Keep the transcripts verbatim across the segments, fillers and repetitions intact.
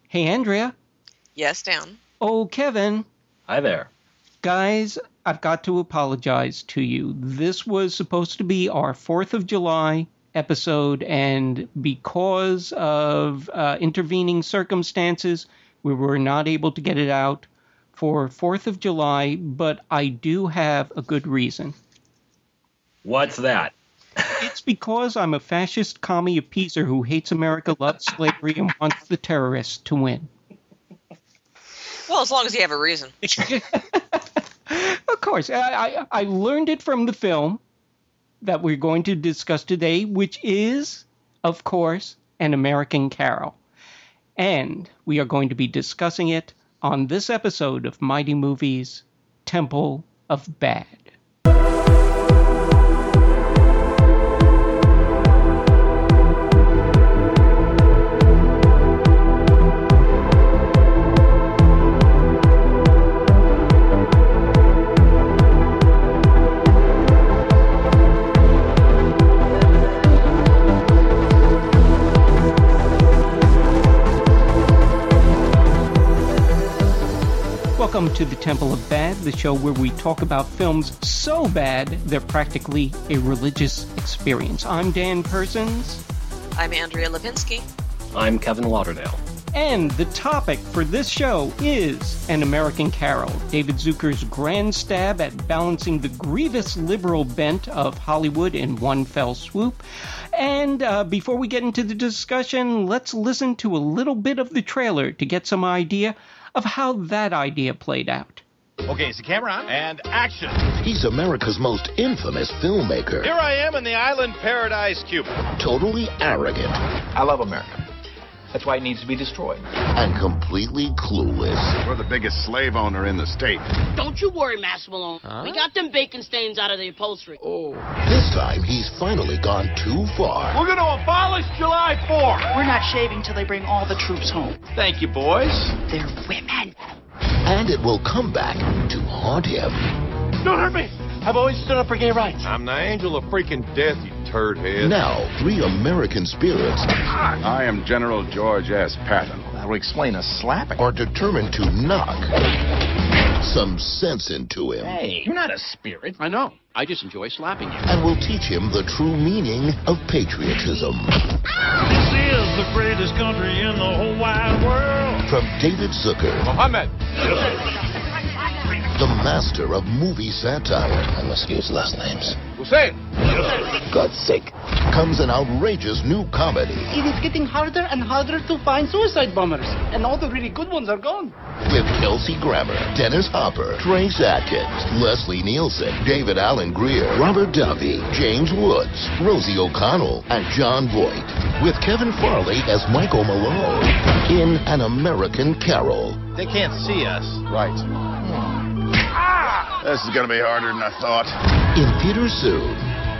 Hey, Andrea. Yes, Dan. Oh, Kevin. Hi there. Guys, I've got to apologize to you. This was supposed to be our fourth of July episode, and because of uh, intervening circumstances, we were not able to get it out for fourth of July, but I do have a good reason. What's that? It's because I'm a fascist commie appeaser who hates America, loves slavery, and wants the terrorists to win. Well, as long as you have a reason. Of course. I, I, I learned it from the film that we're going to discuss today, which is, of course, An American Carol. And we are going to be discussing it on this episode of Mighty Movies, Temple of Bad. Welcome to the Temple of Bad, the show where we talk about films so bad they're practically a religious experience. I'm Dan Persons. I'm Andrea Lipinski. I'm Kevin Lauderdale. And the topic for this show is An American Carol, David Zucker's grand stab at balancing the grievous liberal bent of Hollywood in one fell swoop. And uh, before we get into the discussion, let's listen to a little bit of the trailer to get some idea of how that idea played out. Okay, so camera on, and action. He's America's most infamous filmmaker. Here I am in the island paradise Cuba. Totally arrogant. I love America. That's why it needs to be destroyed. And completely clueless. We're the biggest slave owner in the state. Don't you worry, Master Malone. Huh? We got them bacon stains out of the upholstery. Oh. This time, he's finally gone too far. We're going to abolish July fourth. We're not shaving till they bring all the troops home. Thank you, boys. They're women. And it will come back to haunt him. Don't hurt me. I've always stood up for gay rights. I'm the angel of freaking death, you turd head. Now, three American spirits. I am General George S. Patton. That would explain a slapping. Are determined to knock some sense into him. Hey, you're not a spirit. I know. I just enjoy slapping you. And will teach him the true meaning of patriotism. This is the greatest country in the whole wide world. From David Zucker. Mohammed. The master of movie satire. I must use last names. Hussein. God's sake. Comes an outrageous new comedy. It is getting harder and harder to find suicide bombers. And all the really good ones are gone. With Kelsey Grammer, Dennis Hopper, Trace Atkins, Leslie Nielsen, David Allen Greer, Robert Duffy, James Woods, Rosie O'Connell, and John Voight. With Kevin Farley as Michael Malone in An American Carol. They can't see us. Right. This is going to be harder than I thought. In theaters soon.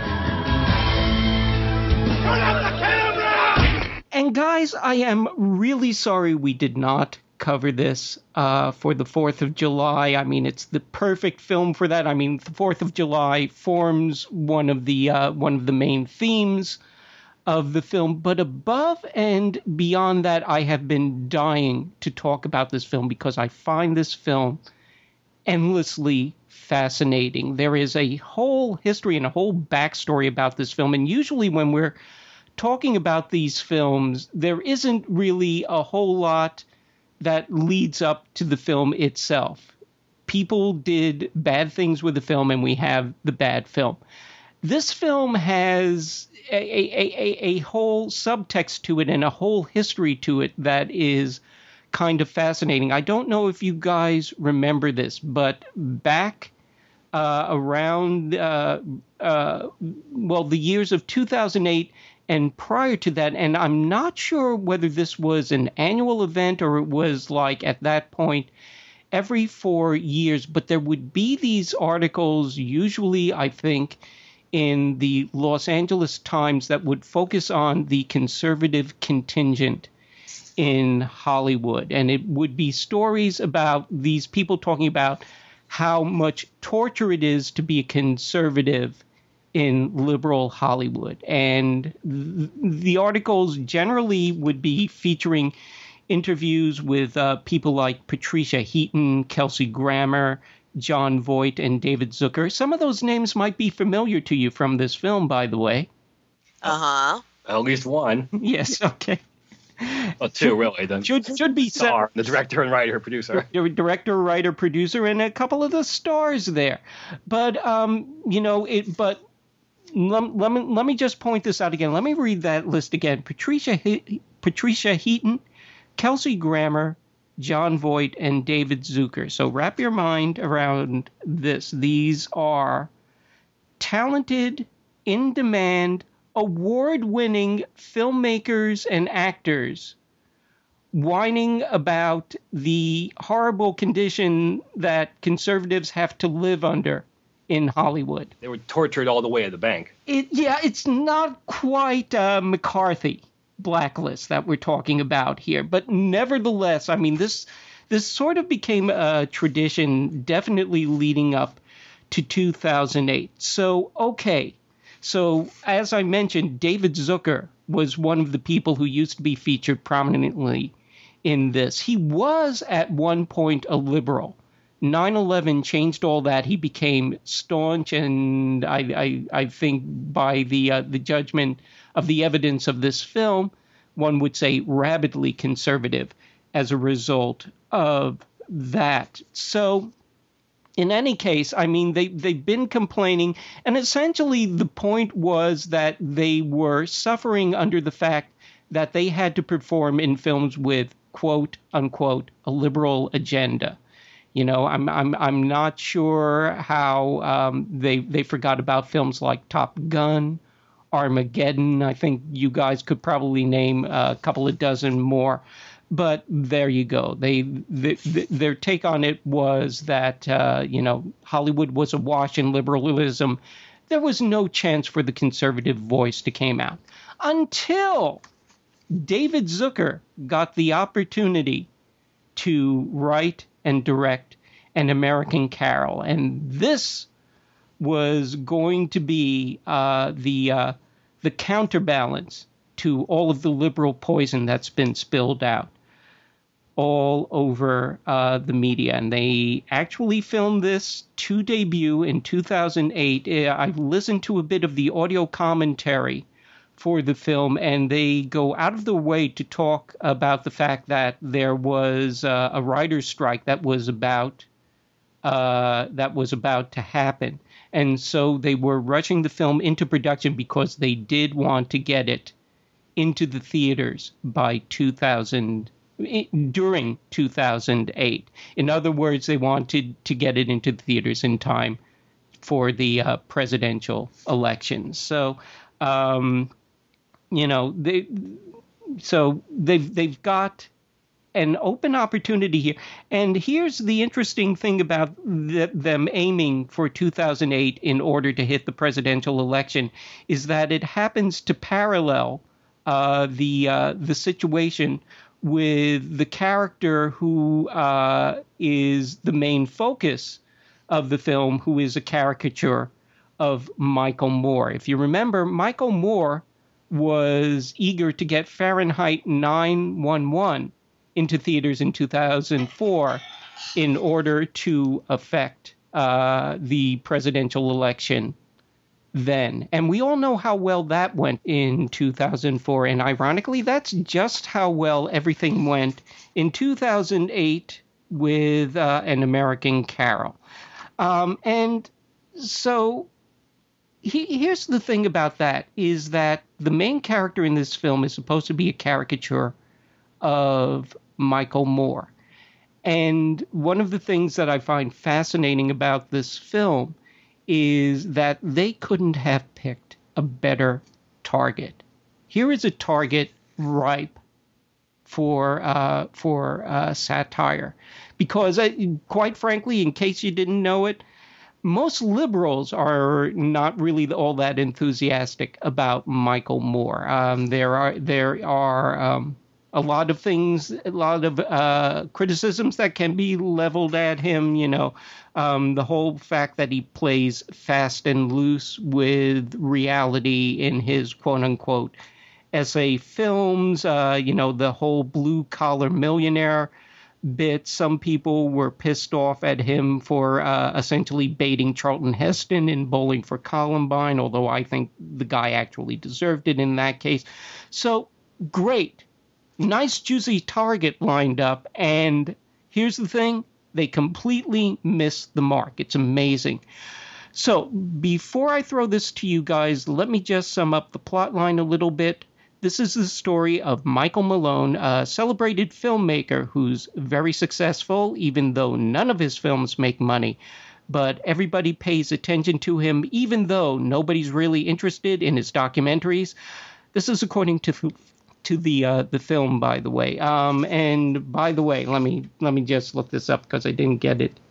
And guys, I am really sorry we did not cover this uh, for the fourth of July. I mean, it's the perfect film for that. I mean, the fourth of July forms one of the uh, one of the main themes of the film. But above and beyond that, I have been dying to talk about this film because I find this film endlessly fascinating. There is a whole history and a whole backstory about this film. And usually when we're talking about these films, there isn't really a whole lot that leads up to the film itself. People did bad things with the film, and we have the bad film. This film has a, a, a, a whole subtext to it and a whole history to it that is kind of fascinating. I don't know if you guys remember this, but back uh, around, uh, uh, well, the years of two thousand eight and prior to that, and I'm not sure whether this was an annual event or it was like at that point every four years, but there would be these articles, usually I think in the Los Angeles Times, that would focus on the conservative contingent in Hollywood. And it would be stories about these people talking about how much torture it is to be a conservative in liberal Hollywood. And th- the articles generally would be featuring interviews with uh, people like Patricia Heaton, Kelsey Grammer, Jon Voight, and David Zucker. Some of those names might be familiar to you from this film, by the way. Uh-huh. At least one. Yes, okay. Well, two, really. The should should be star, the director and writer, producer. The director, writer, producer, and a couple of the stars there. But um, you know, it. But let, let me let me just point this out again. Let me read that list again. Patricia He- Patricia Heaton, Kelsey Grammer, Jon Voight, and David Zucker. So wrap your mind around this. These are talented, in-demand, award-winning filmmakers and actors whining about the horrible condition that conservatives have to live under in Hollywood. They were tortured all the way to the bank. It, yeah, it's not quite uh, McCarthy blacklist that we're talking about here, but nevertheless, I mean, this this sort of became a tradition, definitely leading up to two thousand eight. So, okay. So, as I mentioned, David Zucker was one of the people who used to be featured prominently in this. He was at one point a liberal. nine eleven changed all that. He became staunch, and I, I, I think by the uh, the judgment of the evidence of this film, one would say rabidly conservative as a result of that. So, in any case, I mean, they, they've been complaining, and essentially the point was that they were suffering under the fact that they had to perform in films with, quote, unquote, a liberal agenda. You know, I'm I'm I'm not sure how um, they they forgot about films like Top Gun, Armageddon. I think you guys could probably name a couple of dozen more. But there you go. They, they, their take on it was that, uh, you know, Hollywood was awash in liberalism. There was no chance for the conservative voice to come out until David Zucker got the opportunity to write and direct An American Carol. And this was going to be uh, the uh, the counterbalance to all of the liberal poison that's been spilled out all over uh, the media. And they actually filmed this to debut in two thousand eight. I've listened to a bit of the audio commentary for the film, and they go out of their way to talk about the fact that there was uh, a writer's strike that was about uh, that was about to happen. And so they were rushing the film into production because they did want to get it into the theaters by two thousand, during two thousand eight. In other words, they wanted to get it into the theaters in time for the uh, presidential elections. So, um, you know, they so they've they've got an open opportunity here. And here's the interesting thing about the, them aiming for two thousand eight in order to hit the presidential election is that it happens to parallel uh, the uh, the situation with the character who uh, is the main focus of the film, who is a caricature of Michael Moore. If you remember, Michael Moore was eager to get Fahrenheit nine eleven into theaters in two thousand four in order to affect uh, the presidential election then. And we all know how well that went in two thousand four. And ironically, that's just how well everything went in two thousand eight with uh, An American Carol. Um, and so he, here's the thing about that, is that the main character in this film is supposed to be a caricature of Michael Moore. And one of the things that I find fascinating about this film is that they couldn't have picked a better target. Here is a target ripe for uh, for uh, satire. Because, uh, quite frankly, in case you didn't know it, most liberals are not really all that enthusiastic about Michael Moore. Um, there are there are um, a lot of things, a lot of uh, criticisms that can be leveled at him. You know, um, the whole fact that he plays fast and loose with reality in his quote unquote S A Films, uh, you know, the whole blue-collar millionaire bit. Some people were pissed off at him for uh, essentially baiting Charlton Heston in Bowling for Columbine, although I think the guy actually deserved it in that case. So, great. Nice, juicy target lined up, and here's the thing. They completely missed the mark. It's amazing. So, before I throw this to you guys, let me just sum up the plot line a little bit. This is the story of Michael Malone, a celebrated filmmaker who's very successful, even though none of his films make money. But everybody pays attention to him, even though nobody's really interested in his documentaries. This is according to to the uh, the film, by the way. Um, and by the way, let me let me just look this up because I didn't get it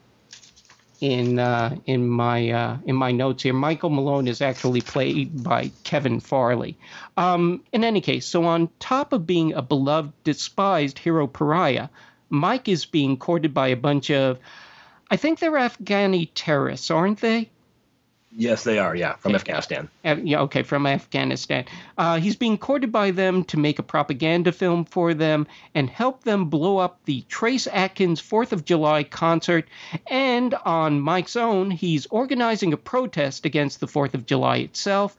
in uh, in my uh, in my notes here. Michael Malone is actually played by Kevin Farley. Um, in any case, so on top of being a beloved, despised hero pariah, Mike is being courted by a bunch of, I think they're Afghani terrorists, aren't they? Yes, they are, yeah, from Afghanistan. Uh, yeah, okay, from Afghanistan. Uh, he's being courted by them to make a propaganda film for them and help them blow up the Trace Atkins fourth of July concert. And on Mike's own, he's organizing a protest against the fourth of July itself.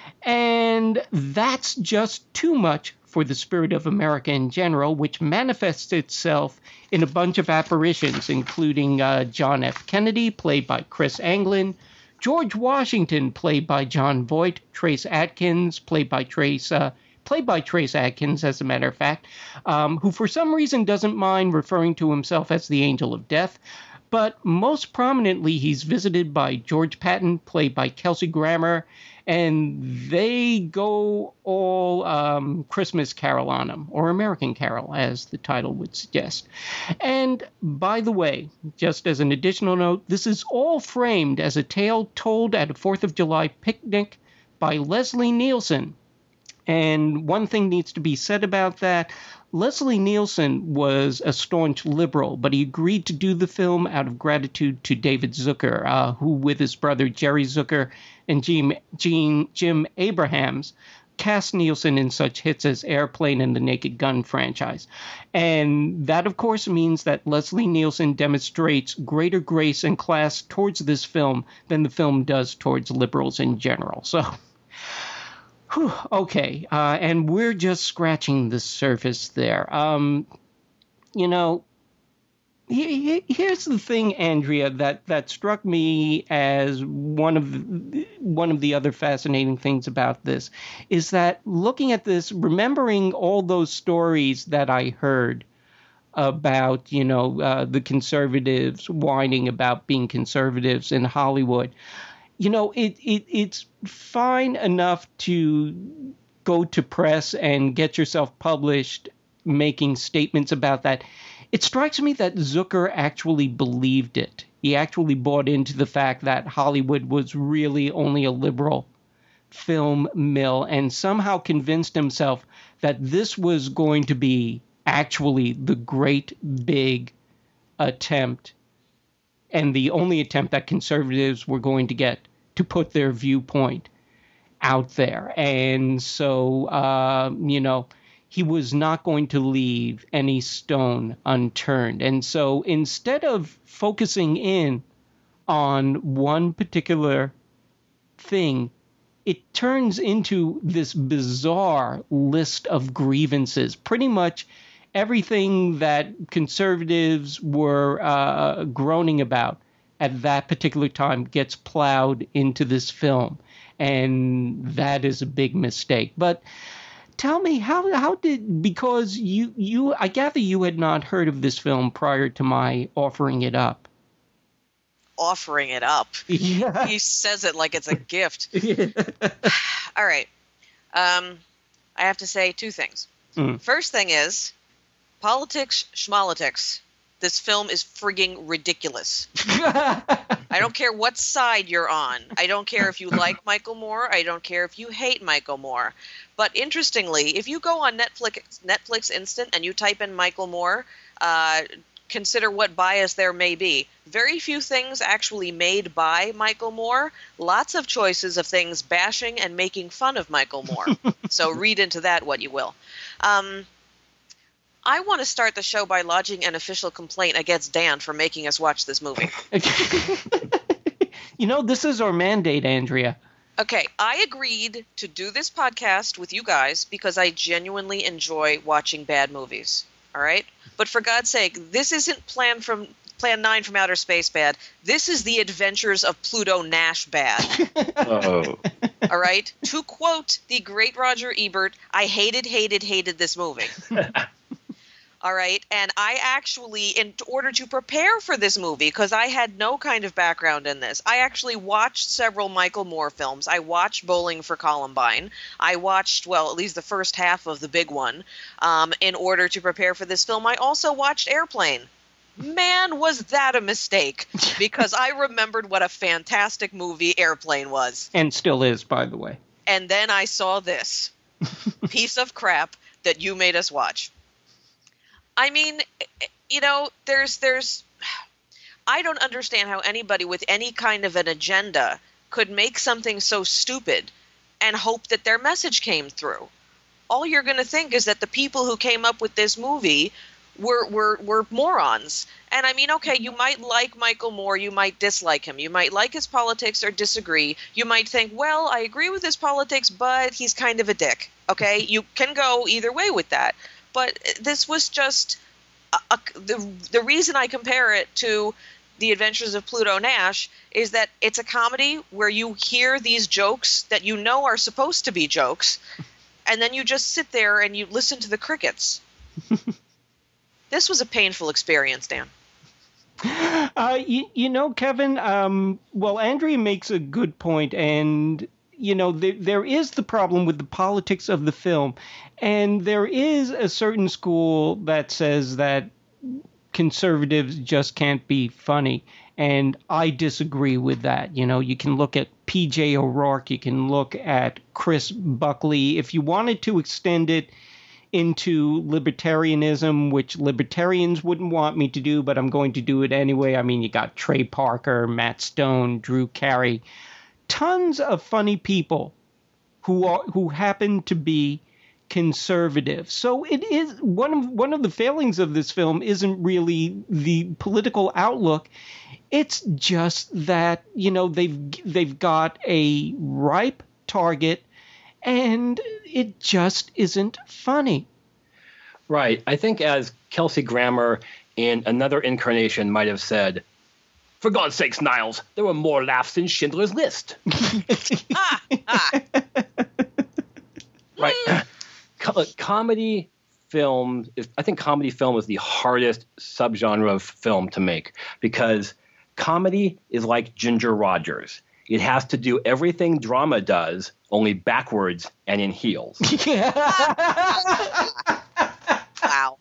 And that's just too much for the spirit of America in general, which manifests itself in a bunch of apparitions, including uh, John F. Kennedy, played by Chris Anglin, George Washington, played by John Voight, Trace Atkins, played by Trace, uh, played by Trace Atkins, as a matter of fact, um, who for some reason doesn't mind referring to himself as the Angel of Death. But most prominently, he's visited by George Patton, played by Kelsey Grammer, and they go all um, Christmas Carol on him, or American Carol, as the title would suggest. And by the way, just as an additional note, this is all framed as a tale told at a fourth of July picnic by Leslie Nielsen. And one thing needs to be said about that. Leslie Nielsen was a staunch liberal, but he agreed to do the film out of gratitude to David Zucker, uh, who, with his brother Jerry Zucker and Jim, Jim, Jim Abrahams, cast Nielsen in such hits as Airplane and the Naked Gun franchise. And that, of course, means that Leslie Nielsen demonstrates greater grace and class towards this film than the film does towards liberals in general. So... Whew, okay, uh, and we're just scratching the surface there. Um, you know, he, he, here's the thing, Andrea, that, that struck me as one of the, one of the other fascinating things about this, is that looking at this, remembering all those stories that I heard about, you know, uh, the conservatives whining about being conservatives in Hollywood. You know, it, it it's fine enough to go to press and get yourself published making statements about that. It strikes me that Zucker actually believed it. He actually bought into the fact that Hollywood was really only a liberal film mill and somehow convinced himself that this was going to be actually the great big attempt and the only attempt that conservatives were going to get to put their viewpoint out there. And so, uh, you know, he was not going to leave any stone unturned. And so instead of focusing in on one particular thing, it turns into this bizarre list of grievances. Pretty much everything that conservatives were uh, groaning about at that particular time gets plowed into this film. And that is a big mistake. But tell me, how how did, because you, you I gather you had not heard of this film prior to my offering it up. Offering it up? Yeah. He says it like it's a gift. Yeah. All right. Um, I have to say two things. Mm. First thing is, politics, schmolitics. This film is frigging ridiculous. I don't care what side you're on. I don't care if you like Michael Moore. I don't care if you hate Michael Moore. But interestingly, if you go on Netflix, Netflix Instant and you type in Michael Moore, uh, consider what bias there may be. Very few things actually made by Michael Moore. Lots of choices of things bashing and making fun of Michael Moore. So read into that what you will. Um, I want to start the show by lodging an official complaint against Dan for making us watch this movie. You know, this is our mandate, Andrea. Okay, I agreed to do this podcast with you guys because I genuinely enjoy watching bad movies. All right? But for God's sake, this isn't Plan from Plan nine from Outer Space bad. This is The Adventures of Pluto Nash bad. Oh. All right? To quote the great Roger Ebert, I hated, hated, hated this movie. All right? And I actually, in order to prepare for this movie, because I had no kind of background in this, I actually watched several Michael Moore films. I watched Bowling for Columbine. I watched, well, at least the first half of the big one. Um, in order to prepare for this film, I also watched Airplane. Man, was that a mistake, because I remembered what a fantastic movie Airplane was. And still is, by the way. And then I saw this piece of crap that you made us watch. I mean, you know, there's, there's, I don't understand how anybody with any kind of an agenda could make something so stupid and hope that their message came through. All you're going to think is that the people who came up with this movie were, were, were morons. And I mean, okay, you might like Michael Moore, you might dislike him, you might like his politics or disagree. You might think, well, I agree with his politics, but he's kind of a dick. Okay, you can go either way with that. But this was just a, a, the the reason I compare it to The Adventures of Pluto Nash is that it's a comedy where you hear these jokes that you know are supposed to be jokes, and then you just sit there and you listen to the crickets. This was a painful experience, Dan. Uh, you, you know, Kevin, um, well, Andrea makes a good point, and you know, there, there is the problem with the politics of the film. And there is a certain school that says that conservatives just can't be funny. And I disagree with that. You know, you can look at P J O'Rourke. You can look at Chris Buckley. If you wanted to extend it into libertarianism, which libertarians wouldn't want me to do, but I'm going to do it anyway. I mean, you got Trey Parker, Matt Stone, Drew Carey. Tons of funny people who are who happen to be conservative. So it is one of one of the failings of this film isn't really the political outlook. It's just that, you know, they've they've got a ripe target and it just isn't funny. Right. I think as Kelsey Grammer in another incarnation might have said, for God's sakes, Niles, there were more laughs than Schindler's List. ah, ah. Right. Co- comedy film is, I think comedy film is the hardest subgenre of film to make because comedy is like Ginger Rogers. It has to do everything drama does, only backwards and in heels. Wow.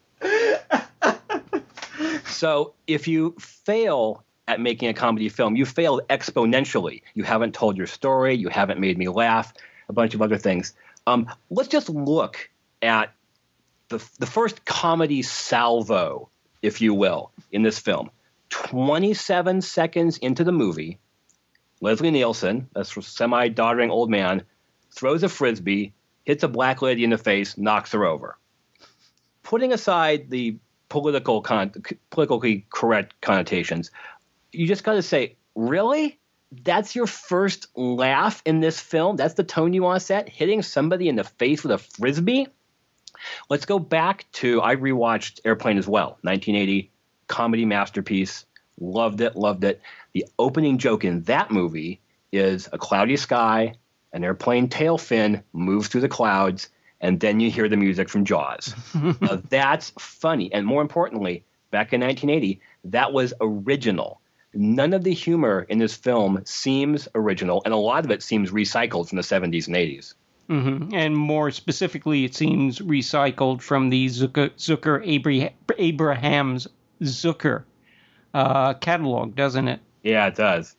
So if you fail at making a comedy film, you failed exponentially. You haven't told your story. You haven't made me laugh, a bunch of other things. Um, let's just look at the, the first comedy salvo, if you will, in this film. twenty-seven seconds into the movie, Leslie Nielsen, a semi-doddering old man, throws a Frisbee, hits a black lady in the face, knocks her over. Putting aside the political con- politically correct connotations, you just got to say, really? That's your first laugh in this film? That's the tone you want to set? Hitting somebody in the face with a Frisbee? Let's go back to, I rewatched Airplane as well, nineteen eighty, comedy masterpiece. Loved it, loved it. The opening joke in that movie is a cloudy sky, an airplane tail fin moves through the clouds, and then you hear the music from Jaws. Now, that's funny. And more importantly, back in nineteen eighty, that was original. None of the humor in this film seems original, and a lot of it seems recycled from the seventies and eighties. Mm-hmm. And more specifically, it seems recycled from the Zucker, Zucker Abraham, Abraham's Zucker uh, catalog, doesn't it? Yeah, it does.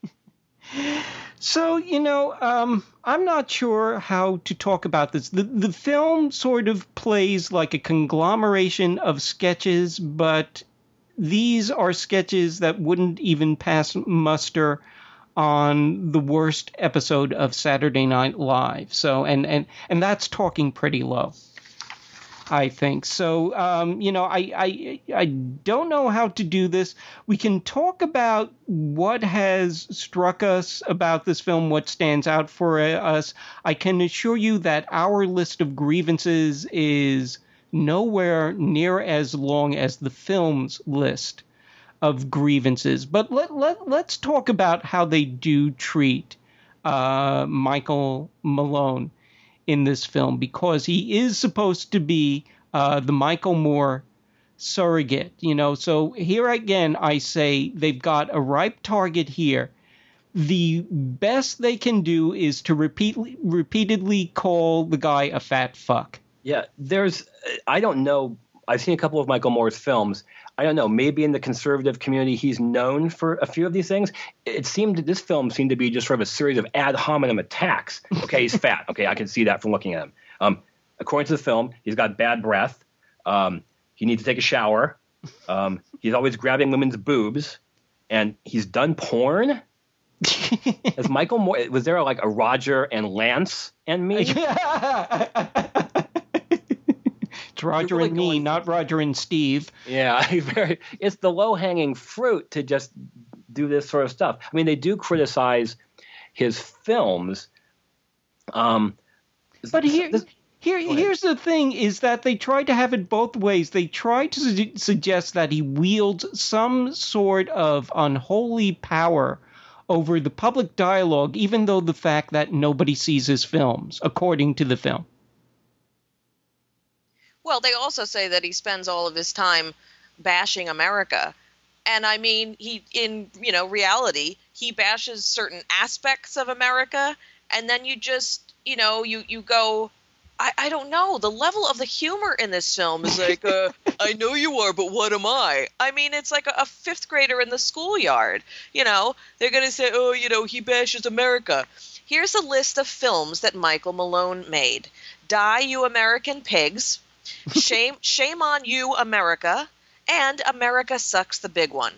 So, you know, um, I'm not sure how to talk about this. The, the film sort of plays like a conglomeration of sketches, but these are sketches that wouldn't even pass muster on the worst episode of Saturday Night Live. So, and and and that's talking pretty low, I think. So, um, you know, I, I I don't know how to do this. We can talk about what has struck us about this film, what stands out for us. I can assure you that our list of grievances is nowhere near as long as the film's list of grievances. But let, let, let's talk about how they do treat uh, Michael Malone in this film, because he is supposed to be uh, the Michael Moore surrogate, you know. So here again, I say they've got a ripe target here. The best they can do is to repeat, repeatedly call the guy a fat fuck. Yeah, there's, I don't know, I've seen a couple of Michael Moore's films. I don't know, maybe in the conservative community he's known for a few of these things. It seemed that this film seemed to be just sort of a series of ad hominem attacks. Okay, he's fat. Okay, I can see that from looking at him. Um, according to the film, he's got bad breath. Um, he needs to take a shower. Um, he's always grabbing women's boobs. And he's done porn? As Michael Moore, was there like a Roger and Lance and me? It's Roger really and me, going... not Roger and Steve. Yeah, very, it's the low-hanging fruit to just do this sort of stuff. I mean, they do criticize his films. Um, but here, this, here, here's the thing, is that they tried to have it both ways. They tried to su- suggest that he wields some sort of unholy power over the public dialogue, even though the fact that nobody sees his films, according to the film. Well, they also say that he spends all of his time bashing America. And I mean, he, in, you know, reality, he bashes certain aspects of America. And then you just, you know, you, you go, I, I don't know. The level of the humor in this film is like, uh, I know you are, but what am I? I mean, it's like a, a fifth grader in the schoolyard. You know, they're going to say, oh, you know, he bashes America. Here's a list of films that Michael Malone made. Die, You American Pigs. Shame, shame on you, America, and America Sucks, the big one.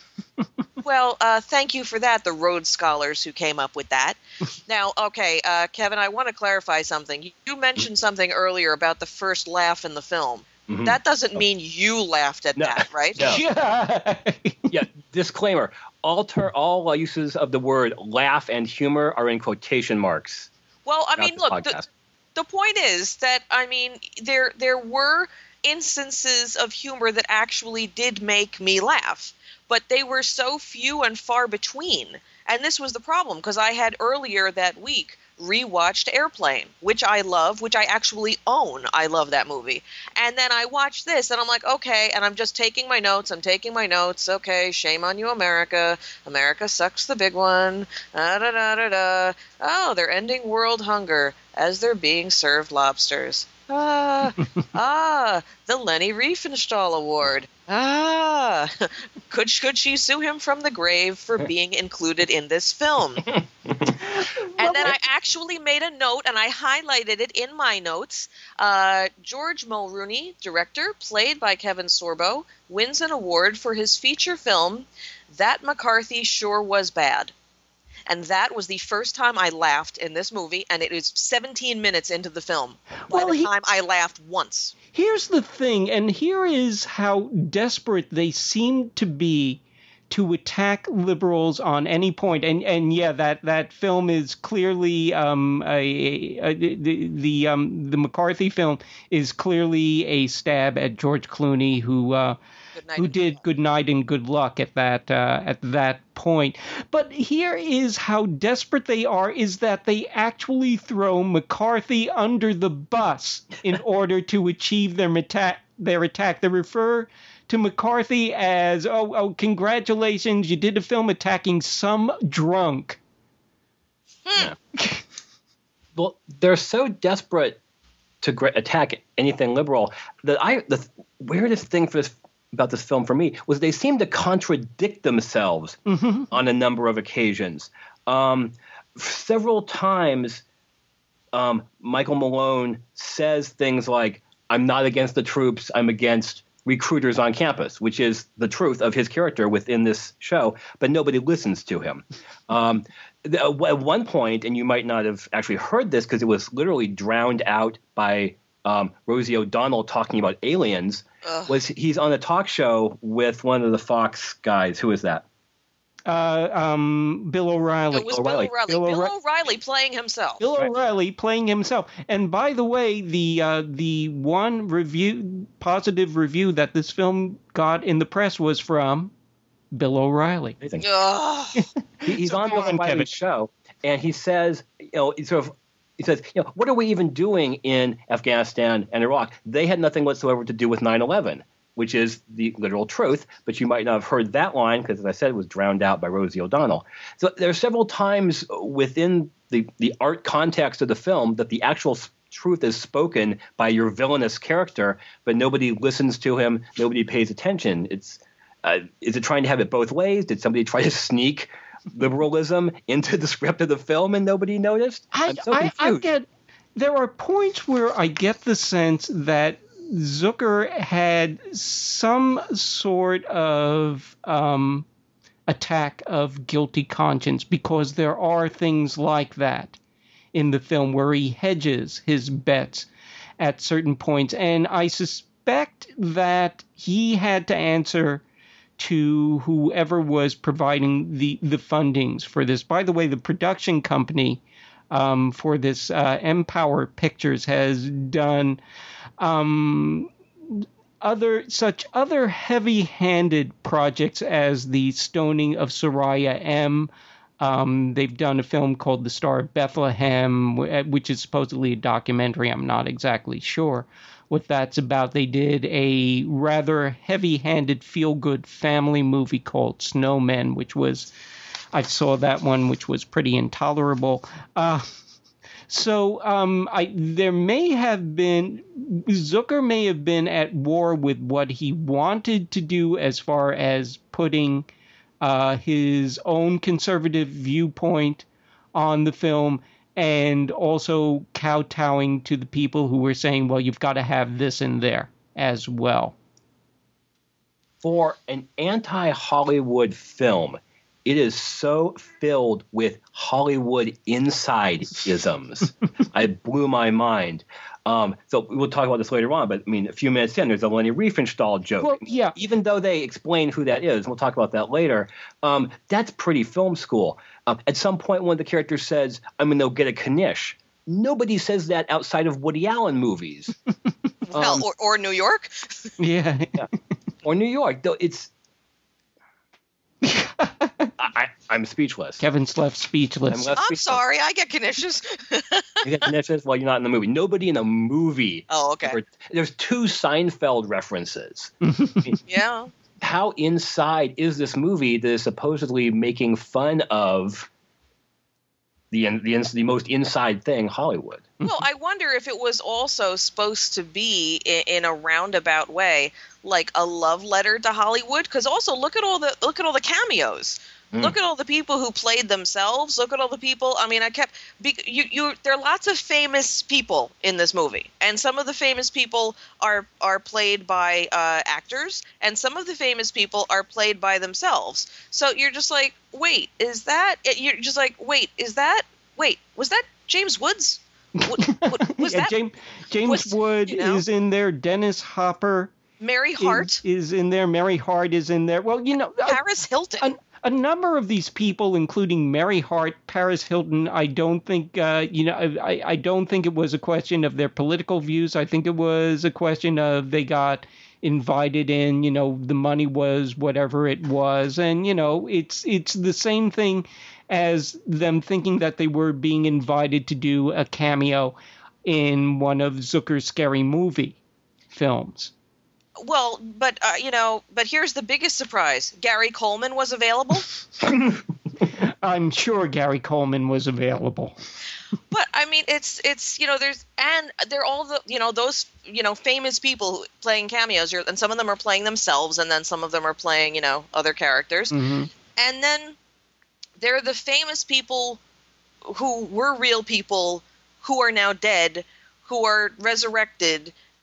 Well, uh, thank you for that, the Rhodes Scholars who came up with that. Now, okay, uh, Kevin, I want to clarify something. You mentioned something earlier about the first laugh in the film. Mm-hmm. That doesn't mean you laughed at no, that, right? No. Yeah, disclaimer. All, ter- all uses of the word laugh and humor are in quotation marks. Well, I mean, look, the, the point is that, I mean, there there were instances of humor that actually did make me laugh, but they were so few and far between. And this was the problem, because I had earlier that week rewatched Airplane, which I love, which I actually own. I love that movie. And then I watched this, and I'm like, okay, and I'm just taking my notes. I'm taking my notes. Okay, shame on you, America. America sucks, the big one. Da, da, da, da, da. Oh, they're ending world hunger as they're being served lobsters. Ah, ah, the Leni Riefenstahl Award. Ah, could, could she sue him from the grave for being included in this film? And then I actually made a note, and I highlighted it in my notes. Uh, George Mulrooney, director, played by Kevin Sorbo, wins an award for his feature film, That McCarthy Sure Was Bad. And that was the first time I laughed in this movie, and it is seventeen minutes into the film. By well, the he, time I laughed once. Here's the thing, and here is how desperate they seem to be to attack liberals on any point. And and yeah, that, that film is clearly um, a, a, a the the um, the McCarthy film is clearly a stab at George Clooney, who. Uh, who did Good Night and Good Luck at that uh, at that point. But here is how desperate they are, is that they actually throw McCarthy under the bus in order to achieve their attack. Their attack. They refer to McCarthy as, oh, oh, congratulations, you did a film attacking some drunk. Hmm. Yeah. Well, they're so desperate to gra- attack anything liberal that I the th- weirdest thing for this about this film for me was they seem to contradict themselves mm-hmm. on a number of occasions. Um, several times, um, Michael Malone says things like, I'm not against the troops, I'm against recruiters on campus, which is the truth of his character within this show, but nobody listens to him. Um, the, at one point, and you might not have actually heard this because it was literally drowned out by um, Rosie O'Donnell talking about aliens, Ugh. was he's on a talk show with one of the Fox guys. Who is that? Uh, um, Bill O'Reilly. It was O'Reilly. Bill O'Reilly. Bill, Bill O'Re- O'Reilly playing himself. Bill O'Reilly playing himself. And by the way, the uh, the one review, positive review that this film got in the press was from Bill O'Reilly. he, he's So on go Bill on, Kevin. O'Reilly's show, and he says, you know, he sort of. He says, you know, what are we even doing in Afghanistan and Iraq? They had nothing whatsoever to do with nine eleven. Which is the literal truth, but you might not have heard that line because, as I said, it was drowned out by Rosie O'Donnell. So there are several times within the, the art context of the film that the actual truth is spoken by your villainous character, but nobody listens to him, nobody pays attention. It's uh, is it trying to have it both ways? Did somebody try to sneak liberalism into the script of the film and nobody noticed? I, I'm so I, confused. I get there are points where I get the sense that Zucker had some sort of um, attack of guilty conscience because there are things like that in the film where he hedges his bets at certain points. And I suspect that he had to answer to whoever was providing the, the fundings for this. By the way, the production company um, for this uh, Empower Pictures has done Um, other such other heavy-handed projects as the stoning of Soraya M. Um, they've done a film called The Star of Bethlehem, which is supposedly a documentary. I'm not exactly sure what that's about. They did a rather heavy-handed feel-good family movie called Snowmen, which was I saw that one, which was pretty intolerable. Uh, So um, I, there may have been, Zucker may have been at war with what he wanted to do as far as putting uh, his own conservative viewpoint on the film and also kowtowing to the people who were saying, well, you've got to have this in there as well. For an anti-Hollywood film, it is so filled with Hollywood inside-isms. I blew my mind. Um, so we'll talk about this later on, but I mean, a few minutes in, there's a Leni Riefenstahl joke. Well, yeah. Even though they explain who that is, we'll talk about that later, um, that's pretty film school. Uh, at some point, one of the characters says, I'm going to get a Knish. Nobody says that outside of Woody Allen movies. Well, um, or, or New York. Yeah. yeah. Or New York. Though it's... I, I'm speechless. Kevin's left speechless. I'm, left I'm speechless. sorry, I get Knishes. You get Knishes? Well, you're not in the movie. Nobody in a movie. Oh, okay. Ever, there's two Seinfeld references. Yeah. How inside is this movie that is supposedly making fun of the the, the most inside thing, Hollywood? Well, I wonder if it was also supposed to be in, in a roundabout way, like a love letter to Hollywood. Because also look at all the look at all the cameos. Mm. Look at all the people who played themselves. Look at all the people. I mean, I kept you. You there are lots of famous people in this movie, and some of the famous people are are played by uh, actors, and some of the famous people are played by themselves. So you're just like, wait, is that? You're just like, wait, is that? Wait, was that James Woods? What, what, was yeah, that James, James was, Wood you know? is in there. Dennis Hopper. Mary Hart is, is in there. Mary Hart is in there. Well, you know, Paris Hilton. A, a number of these people, including Mary Hart, Paris Hilton, I don't think, uh, you know, I, I don't think it was a question of their political views. I think it was a question of they got invited in. You know, the money was whatever it was, and you know, it's it's the same thing as them thinking that they were being invited to do a cameo in one of Zucker's Scary Movie films. Well, but, uh, you know, but here's the biggest surprise. Gary Coleman was available. I'm sure Gary Coleman was available. But, I mean, it's, it's you know, there's, and they're all the, you know, those, you know, famous people playing cameos, and some of them are playing themselves, and then some of them are playing, you know, other characters. Mm-hmm. And then they're the famous people who were real people who are now dead, who are resurrected.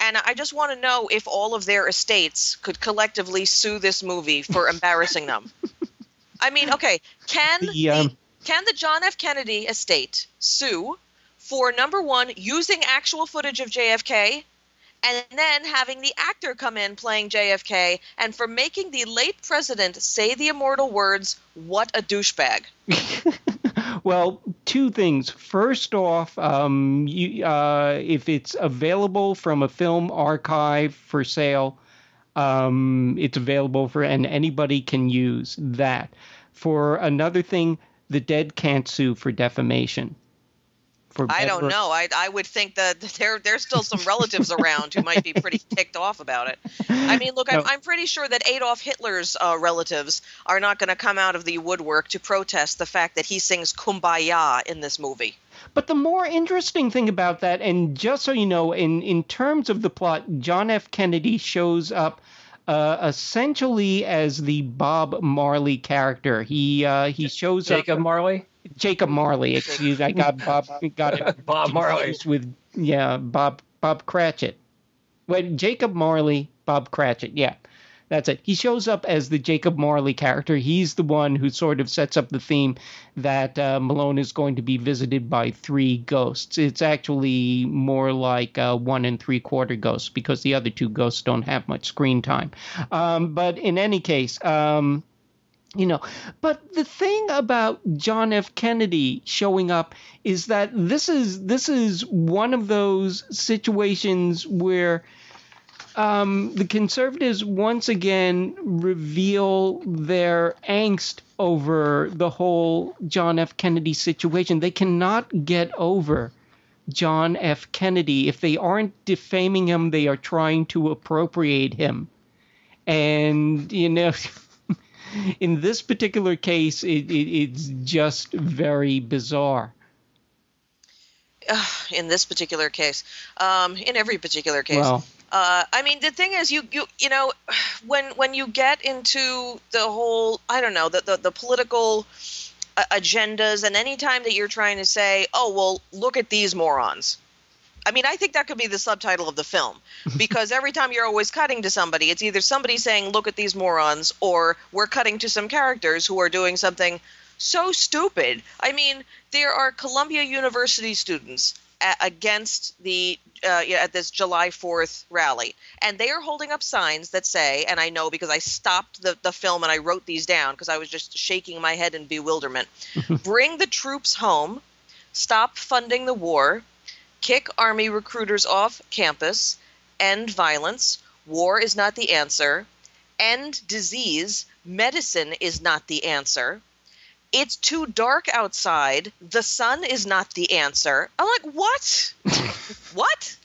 And I just want to know if all of their estates could collectively sue this movie for embarrassing them. I mean, okay, can The, um, the, can the John F. Kennedy estate sue for, number one, using actual footage of J F K, and then having the actor come in playing J F K, and for making the late president say the immortal words, "What a douchebag." Well, two things. First off, um, you, uh, if it's available from a film archive for sale, um, it's available for, and anybody can use that. For another thing, the dead can't sue for defamation. For I don't better- know. I I would think that there there's still some relatives around who might be pretty ticked off about it. I mean, look, I'm, No. I'm pretty sure that Adolf Hitler's uh, relatives are not going to come out of the woodwork to protest the fact that he sings "Kumbaya" in this movie. But the more interesting thing about that, and just so you know, in, in terms of the plot, John F. Kennedy shows up uh, essentially as the Bob Marley character. He uh, he shows up. Jacob Marley? Jacob Marley, excuse I got Bob got it Bob Marley. confused with yeah, Bob Bob Cratchit. Wait, Jacob Marley, Bob Cratchit, yeah. That's it. He shows up as the Jacob Marley character. He's the one who sort of sets up the theme that uh, Malone is going to be visited by three ghosts. It's actually more like uh, one and three quarter ghosts because the other two ghosts don't have much screen time. Um, but in any case, um, you know, but the thing about John F. Kennedy showing up is that this is this is one of those situations where Um, the conservatives once again reveal their angst over the whole John F. Kennedy situation. They cannot get over John F. Kennedy. If they aren't defaming him, they are trying to appropriate him. And, you know, in this particular case, it, it, it's just very bizarre. Uh, in this particular case, um, in every particular case. Well, Uh, I mean, the thing is, you you you know, when when you get into the whole, I don't know, the the, the political uh, agendas, and any time that you're trying to say, oh, well, look at these morons. I mean, I think that could be the subtitle of the film, because every time you're always cutting to somebody, it's either somebody saying, look at these morons, or we're cutting to some characters who are doing something so stupid. I mean, there are Columbia University students a- against the uh, yeah, at this July fourth rally, and they are holding up signs that say, and I know because I stopped the, the film and I wrote these down because I was just shaking my head in bewilderment. Bring the troops home, stop funding the war, kick Army recruiters off campus, end violence, war is not the answer, end disease, medicine is not the answer. It's too dark outside. The sun is not the answer. I'm like, what? What?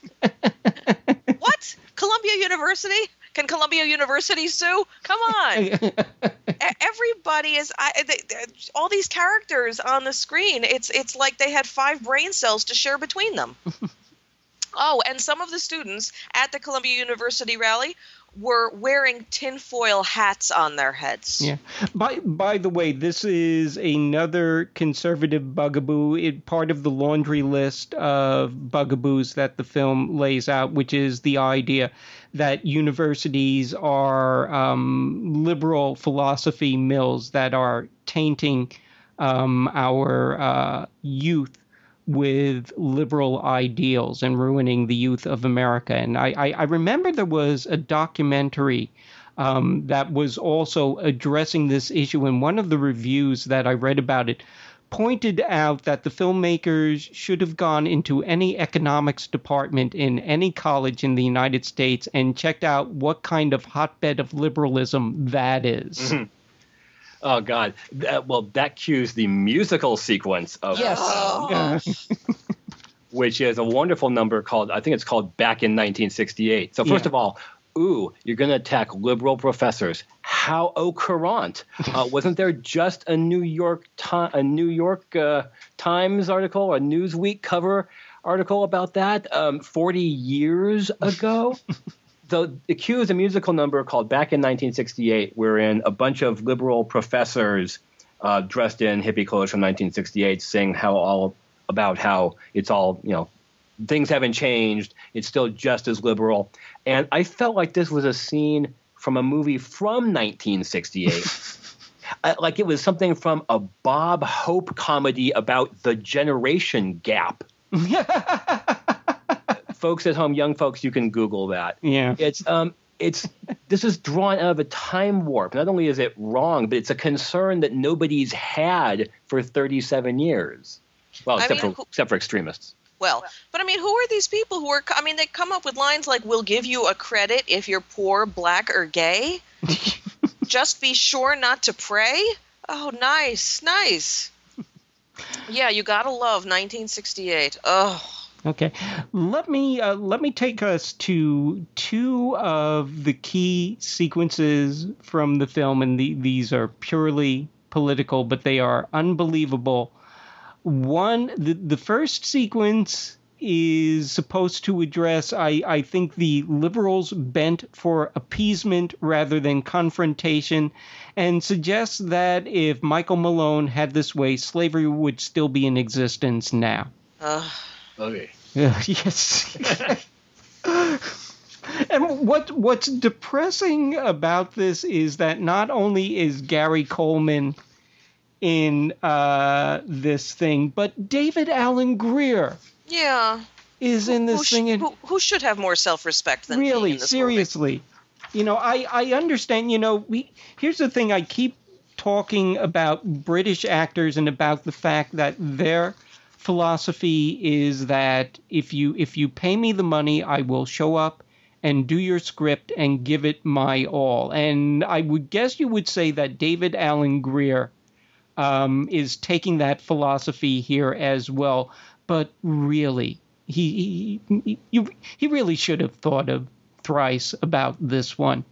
What? Columbia University? Can Columbia University sue? Come on. E- Everybody is, I, they, they- all these characters on the screen, it's it's like they had five brain cells to share between them. Oh, and some of the students at the Columbia University rally were wearing tinfoil hats on their heads. Yeah. By by the way, this is another conservative bugaboo, it, part of the laundry list of bugaboos that the film lays out, which is the idea that universities are um, liberal philosophy mills that are tainting um, our uh, youth with liberal ideals and ruining the youth of America. And I, I, I remember there was a documentary um, that was also addressing this issue, and one of the reviews that I read about it pointed out that the filmmakers should have gone into any economics department in any college in the United States and checked out what kind of hotbed of liberalism that is. Mm-hmm. Oh, God. That, well, that cues the musical sequence of Yes. um, which is a wonderful number called, I think it's called Back in nineteen sixty-eight. So first Yeah. of all, ooh, you're going to attack liberal professors. How au courant. Uh, wasn't there just a New York Ti- a New York uh, Times article, a Newsweek cover article about that um, forty years ago? So it cues a musical number called Back in nineteen sixty-eight, wherein a bunch of liberal professors uh, dressed in hippie clothes from nineteen sixty-eight sing how all about how it's all, you know, things haven't changed. It's still just as liberal. And I felt like this was a scene from a movie from nineteen sixty-eight. uh, like it was something from a Bob Hope comedy about the generation gap. Folks at home, young folks, you can Google that. Yeah. It's um it's this is drawn out of a time warp. Not only is it wrong, but it's a concern that nobody's had for thirty-seven years. Well, I except mean, for who, except for extremists. Well, but I mean, who are these people who are, I mean, they come up with lines like, we'll give you a credit if you're poor, black, or gay. Just be sure not to pray. Oh, nice, nice. Yeah, you gotta love nineteen sixty-eight. Oh. Okay, let me uh, let me take us to two of the key sequences from the film, and the, these are purely political, but they are unbelievable. One, the, the first sequence is supposed to address, I, I think, the liberals' bent for appeasement rather than confrontation, and suggests that if Michael Malone had this way, slavery would still be in existence now. Uh. Okay. Uh, yes. And what what's depressing about this is that not only is Gary Coleman in uh, this thing, but David Alan Grier. Yeah. Is in this who, thing. Who, and who, who should have more self-respect than really, being in this seriously. movie? You know, I, I understand, you know, we here's the thing, I keep talking about British actors and about the fact that their philosophy is that if you if you pay me the money, I will show up and do your script and give it my all. And I would guess you would say that David Alan Grier um, is taking that philosophy here as well. But really, he he, he he really should have thought of thrice about this one.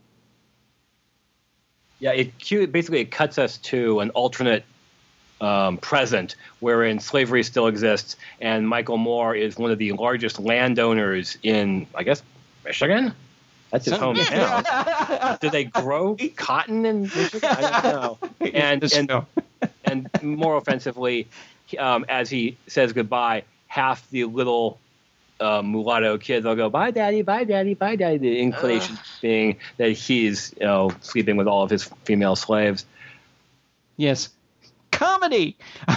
Yeah, it basically it cuts us to an alternate Um, present wherein slavery still exists, and Michael Moore is one of the largest landowners in, I guess, Michigan? That's his hometown. Do they grow cotton in Michigan? I don't know. And and, and more offensively, um, as he says goodbye, half the little uh, mulatto kids will go, bye, daddy, bye, daddy, bye, daddy. The inclination uh. being that he's, you know, sleeping with all of his female slaves. Yes. Comedy.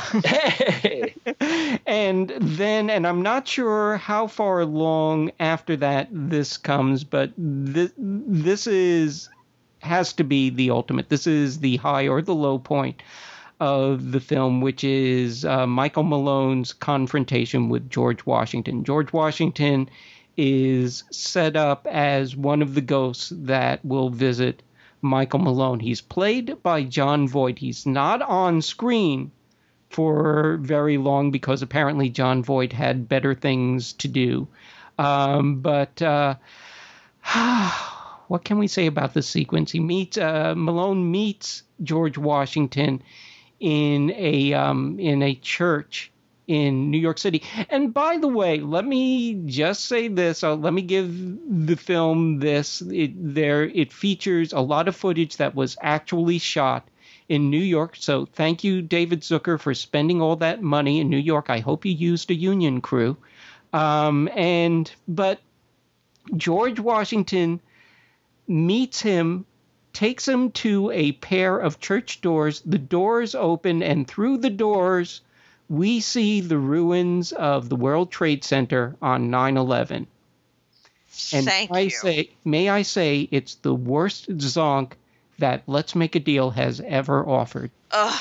And then, and I'm not sure how far along after that this comes, but this, this is has to be the ultimate. This is the high or the low point of the film, which is uh, Michael Malone's confrontation with George Washington. George Washington is set up as one of the ghosts that will visit Michael Malone. He's played by Jon Voight. He's not on screen for very long because apparently Jon Voight had better things to do. Um, but uh, what can we say about this sequence? He meets uh, Malone meets George Washington in a um, in a church in New York City. And by the way, let me just say this. Uh, let me give the film this. It, there, it features a lot of footage that was actually shot in New York. So thank you, David Zucker, for spending all that money in New York. I hope you used a union crew. Um, and but George Washington meets him, takes him to a pair of church doors. The doors open, and through the doors, we see the ruins of the World Trade Center on nine eleven. And Thank I you. say, may I say, it's the worst zonk that Let's Make a Deal has ever offered. Ugh.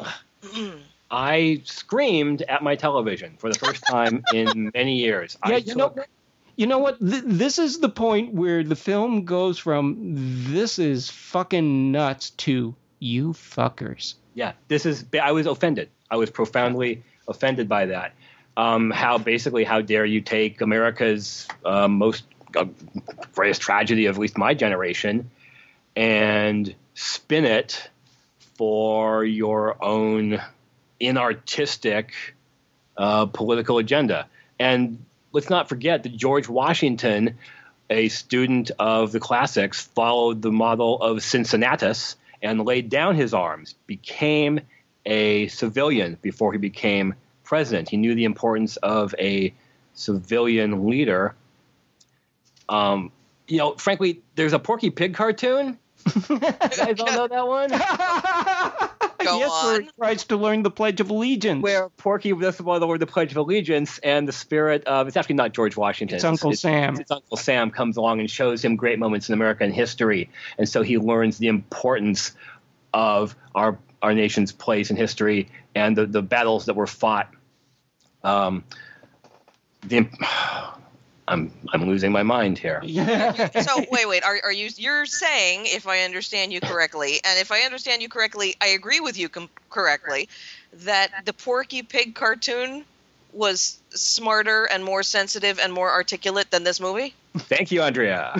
I screamed at my television for the first time in many years. Yeah, I you took... know, you know what? Th- this is the point where the film goes from "this is fucking nuts" to "you fuckers." Yeah, this is. I was offended. I was profoundly offended by that. Um, how basically, how dare you take America's uh, most uh, greatest tragedy of at least my generation and spin it for your own inartistic uh, political agenda. And let's not forget that George Washington, a student of the classics, followed the model of Cincinnatus and laid down his arms, became a civilian before he became president. He knew the importance of a civilian leader. Um, you know, frankly, there's a Porky Pig cartoon. You guys all know that one? Go yes, on. where it tries to learn the Pledge of Allegiance. Where Porky does the word the Pledge of Allegiance, and the spirit of it's actually not George Washington. It's Uncle it's, Sam. It's, it's Uncle Sam comes along and shows him great moments in American history, and so he learns the importance of our our nation's place in history and the, the battles that were fought. Um, the I'm I'm losing my mind here. So wait, wait. Are are you you're saying, if I understand you correctly, and if I understand you correctly, I agree with you com- correctly, that the Porky Pig cartoon was smarter and more sensitive and more articulate than this movie? Thank you, Andrea.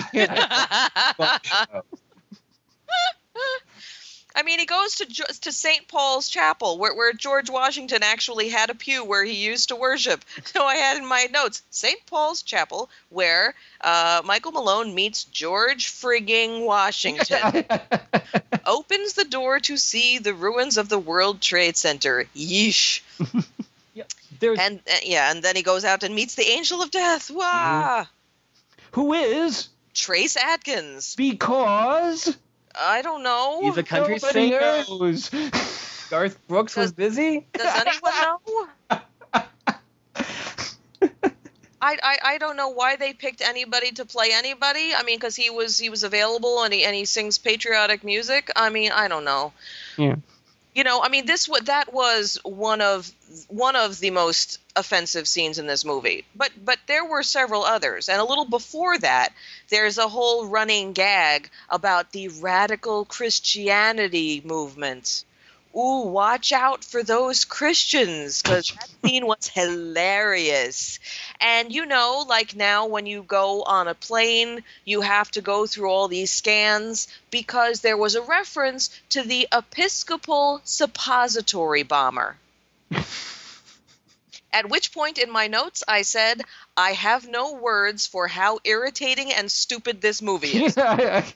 I mean, he goes to to Saint Paul's Chapel, where, where George Washington actually had a pew where he used to worship. So I had in my notes, Saint Paul's Chapel, where uh, Michael Malone meets George frigging Washington. Opens the door to see the ruins of the World Trade Center. Yeesh. Yeah, and uh, yeah, and then he goes out and meets the Angel of Death. Wah! Who is? Trace Adkins. Because... I don't know. He's a country Nobody singer. knows. Garth Brooks was busy. Does anyone know? I, I I don't know why they picked anybody to play anybody. I mean, because he was he was available and he and he sings patriotic music. I mean, I don't know. Yeah. You know, I mean, this that was one of one of the most offensive scenes in this movie. But but there were several others, and a little before that, there's a whole running gag about the radical Christianity movement. Ooh, watch out for those Christians, because that scene was hilarious. And, you know, like now when you go on a plane, you have to go through all these scans because there was a reference to the Episcopal suppository bomber. At which point in my notes I said, I have no words for how irritating and stupid this movie is.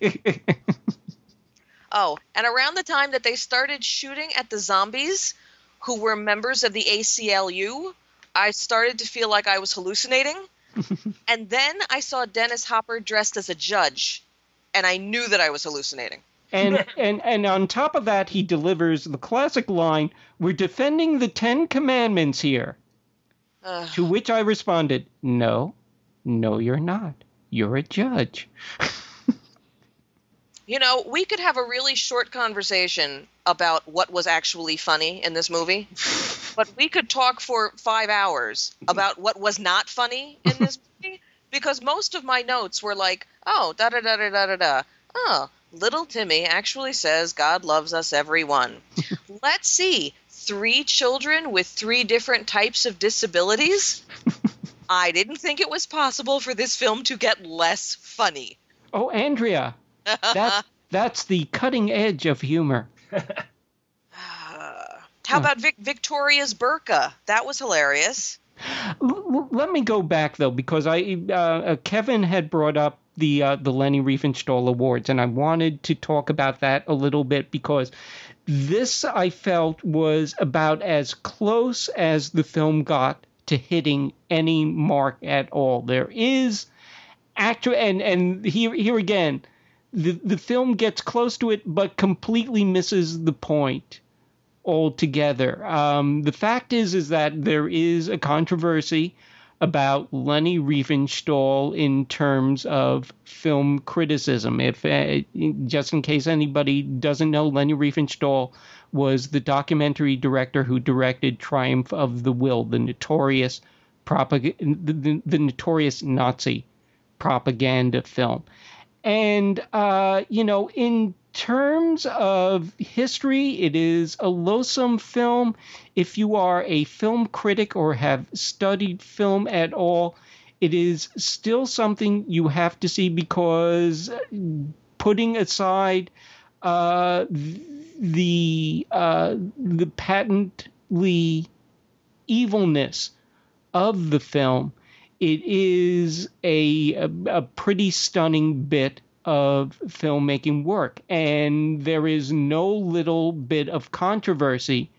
Oh, and around the time that they started shooting at the zombies, who were members of the A C L U, I started to feel like I was hallucinating. And then I saw Dennis Hopper dressed as a judge, and I knew that I was hallucinating. And and and on top of that, he delivers the classic line, "We're defending the Ten Commandments here." Uh, to which I responded, "No, no, you're not. You're a judge." You know, we could have a really short conversation about what was actually funny in this movie, but we could talk for five hours about what was not funny in this movie, because most of my notes were like, oh, da-da-da-da-da-da-da. Oh, little Timmy actually says God loves us everyone. Let's see, three children with three different types of disabilities? I didn't think it was possible for this film to get less funny. Oh, Andrea. That, that's the cutting edge of humor. uh, how about Vic- Victoria's burqa? That was hilarious. L- let me go back, though, because I uh, Kevin had brought up the uh, the Leni Riefenstahl Awards, and I wanted to talk about that a little bit, because this, I felt, was about as close as the film got to hitting any mark at all. There is actor, and, and here here again, The the film gets close to it, but completely misses the point altogether. Um, the fact is, is that there is a controversy about Leni Riefenstahl in terms of film criticism. If uh, just in case anybody doesn't know, Leni Riefenstahl was the documentary director who directed Triumph of the Will, the notorious propag- the, the, the notorious Nazi propaganda film. And, uh, you know, in terms of history, it is a loathsome film. If you are a film critic or have studied film at all, it is still something you have to see, because putting aside uh, the uh, the patently evilness of the film, it is a, a, a pretty stunning bit of filmmaking work. And there is no little bit of controversy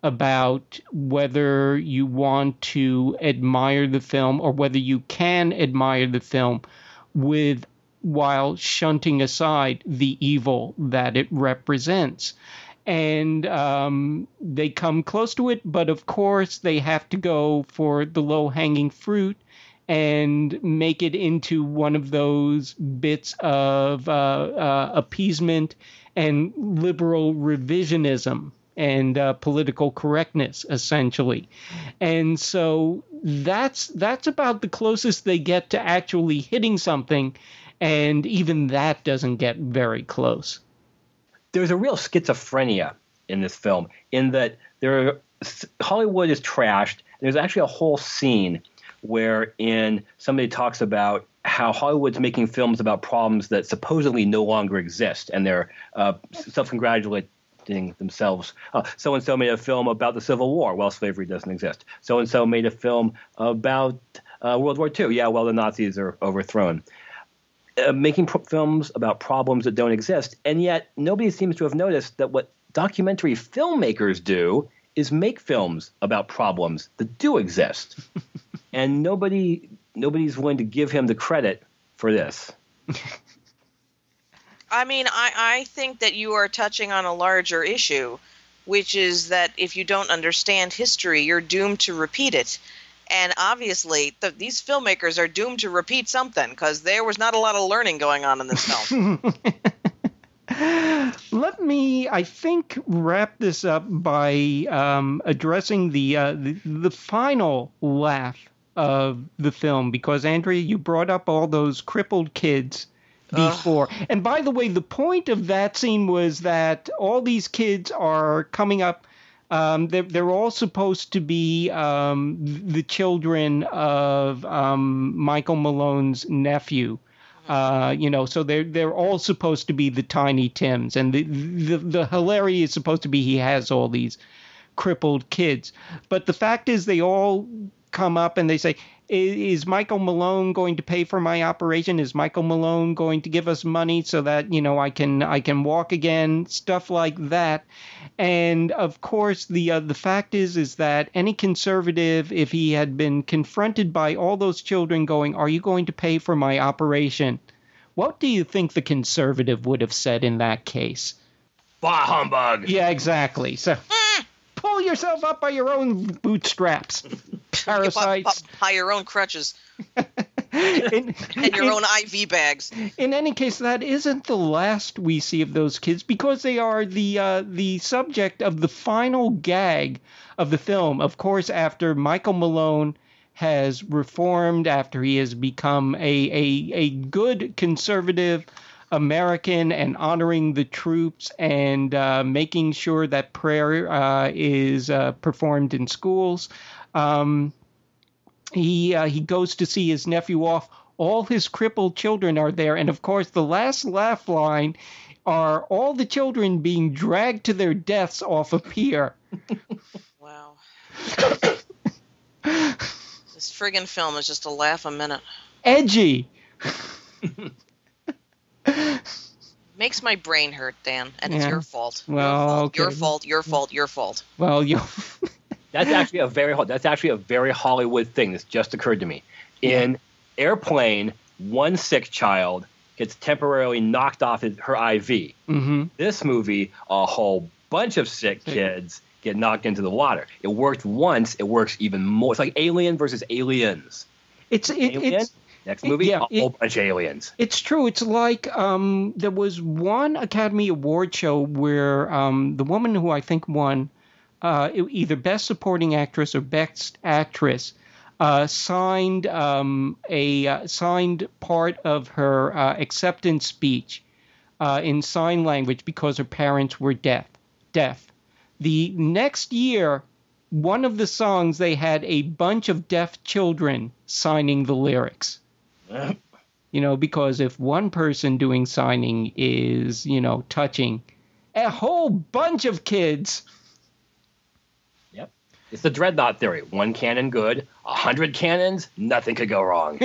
about whether you want to admire the film or whether you can admire the film with while shunting aside the evil that it represents. And um, they come close to it, but of course they have to go for the low-hanging fruit and make it into one of those bits of uh, uh, appeasement and liberal revisionism and uh, political correctness, essentially. And so that's that's about the closest they get to actually hitting something, and even that doesn't get very close. There's a real schizophrenia in this film, in that there are, Hollywood is trashed. There's actually a whole scene wherein somebody talks about how Hollywood's making films about problems that supposedly no longer exist, and they're uh, self-congratulating themselves. Uh, so-and-so made a film about the Civil War. Well, slavery doesn't exist. So-and-so made a film about uh, World War Two. Yeah, well, the Nazis are overthrown. Uh, making pro- films about problems that don't exist, and yet nobody seems to have noticed that what documentary filmmakers do is make films about problems that do exist. And nobody nobody's willing to give him the credit for this. I mean, I, I think that you are touching on a larger issue, which is that if you don't understand history, you're doomed to repeat it. And obviously, the, these filmmakers are doomed to repeat something, because there was not a lot of learning going on in this film. Let me, I think, wrap this up by um, addressing the, uh, the the final laugh of the film, because, Andrea, you brought up all those crippled kids before. Uh. And by the way, the point of that scene was that all these kids are coming up. Um, they're, they're all supposed to be um, the children of um, Michael Malone's nephew. Uh, you know, so they're they're all supposed to be the Tiny Tims, and the, the the hilarity is supposed to be he has all these crippled kids. But the fact is, they all come up and they say, is Michael Malone going to pay for my operation? Is Michael Malone going to give us money so that, you know, I can I can walk again? Stuff like that. And of course, the uh, the fact is is that any conservative, if he had been confronted by all those children going, are you going to pay for my operation? What do you think the conservative would have said in that case? Bah humbug. Yeah, exactly. So pull yourself up by your own bootstraps. Parasites. By your own crutches. in, and your in, own I V bags. In any case, that isn't the last we see of those kids, because they are the uh, the subject of the final gag of the film. Of course, after Michael Malone has reformed, after he has become a a, a good conservative American and honoring the troops and uh, making sure that prayer uh, is uh, performed in schools. Um, he uh, he goes to see his nephew off. All his crippled children are there. And, of course, the last laugh line are all the children being dragged to their deaths off a pier. Wow. This friggin' film is just a laugh a minute. Edgy. Makes my brain hurt, Dan, and it's yeah. your fault. Well, your fault, okay. your fault, your fault, your fault. Well, you. That's actually a very that's actually a very Hollywood thing. This just occurred to me. In yeah. Airplane, one sick child gets temporarily knocked off his, her I V. Mm-hmm. This movie, a whole bunch of sick kids get knocked into the water. It worked once. It works even more. It's like Alien versus Aliens. It's it, Alien, it's. Next movie, yeah, a whole it, bunch of aliens. It's true. It's like um, there was one Academy Award show where um, the woman who I think won uh, either Best Supporting Actress or Best Actress uh, signed um, a uh, signed part of her uh, acceptance speech uh, in sign language because her parents were deaf. Deaf. The next year, one of the songs, they had a bunch of deaf children signing the lyrics. You know, because if one person doing signing is, you know, touching a whole bunch of kids. Yep. It's the Dreadnought theory. One cannon good, a hundred cannons, nothing could go wrong.